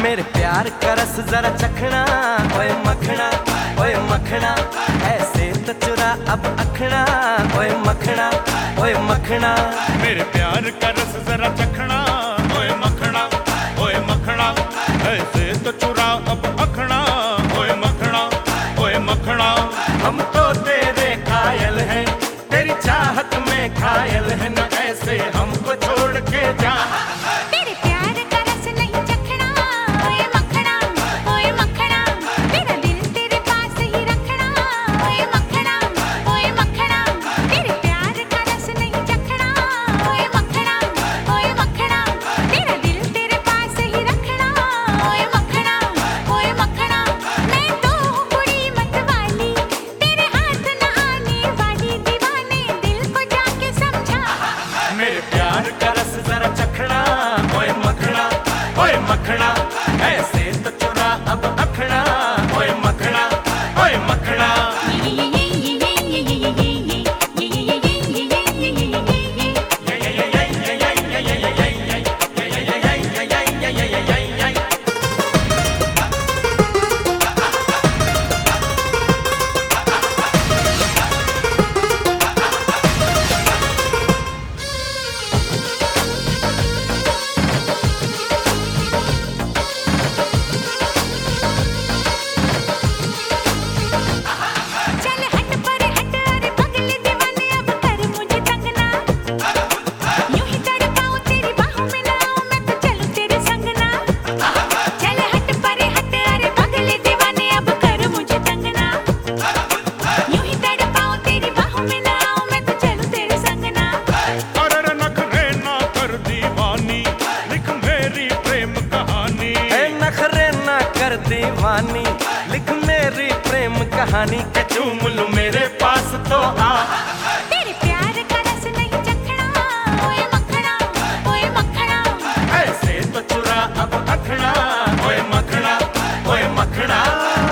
मेरे प्यार का रस जरा चखना, ओए मखना, ओए मखना, ऐसे तो चुरा अब अखना, ओए मखना, ओए मखना। मेरे प्यार का रस जरा चखना, ओए मखना, ओए मखना, ऐसे तो चुरा अब अखना, ओए मखना, ओए मखना। हम तो तेरे कायल हैं, तेरी चाहत में घायल है, न ऐसे हमको छोड़ के जा। तेरे प्यार का रस नहीं चखना, ओए मखना, ओए मखना, मेरा दिल तेरे पास ही रखना, ओए मखना, ओए मखना। तेरे प्यार का रस नहीं चखना, ओए मखना, ओए मखना, मेरा दिल तेरे पास ही रखना, ओए मखना, ओए मखना। मैं तो हूँ कुड़ी मतवाली, तेरे हाथ न आने वाली, दीवाने दिल को जाके समझा। मेरे प्यार का रस जरा चखना, ओए मखना, ओए मखना, ऐसे तो चुरा अब अखना, ओए मखना, ओए मखना। चल हट पर हट, अरे पगले दीवाने अब कर मुझे तंग ना। यूं ही तड़पाऊं तेरी बाहों में ना आऊं, मैं तो चलूं तेरे संग ना। चल हट पर हट, अरे पगले दीवाने अब कर मुझे तंग ना। यूं ही तड़पाऊं तेरी बाहों में ना आऊं, मैं तो चलूं तेरे संग ना। अरे नखरे ना कर दीवानी, लिख मेरी प्रेम कहानी। ए नखरे ना कर दीवानी, लिख मेरी प्रेम कहानी, के चूम लूं मेरे पास तो आ। तेरे प्यार का रस नहीं चखना, ओए मखना, ओए मखना। ऐसे तो चुरा अब अखना, ओए मखना, ओए मखना।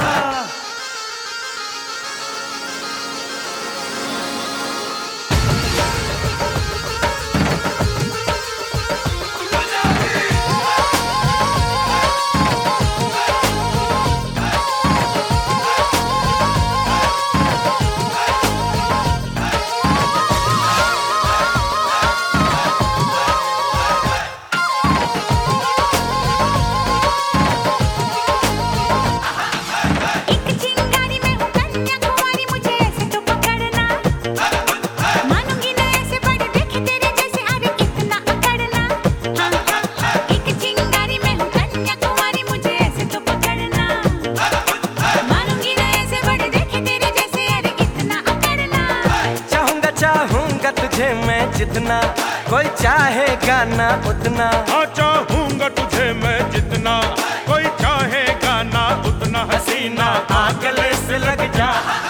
एक चिंगारी में हूँ कन्याकुमारी, मुझे ऐसे तो पकड़ना। मानूंगी ना ऐसे बड़े देखे तेरे जैसे, अरे इतना अकड़ना। हाँ हाँ हाँ, एक चिंगारी में हूँ कन्याकुमारी, मुझे ऐसे तो पकड़ना। मानूंगी ना ऐसे बड़े देखे तेरे जैसे, अरे इतना अकड़ना। चाहूंगा चाहूंगा तुझे मैं जितना, कोई चाहेगा ना उतना। हाँ चाहूंगा तुझे मैं जितना, कोई चाहेगा ना उतना। हसीना आ गले से लग जा।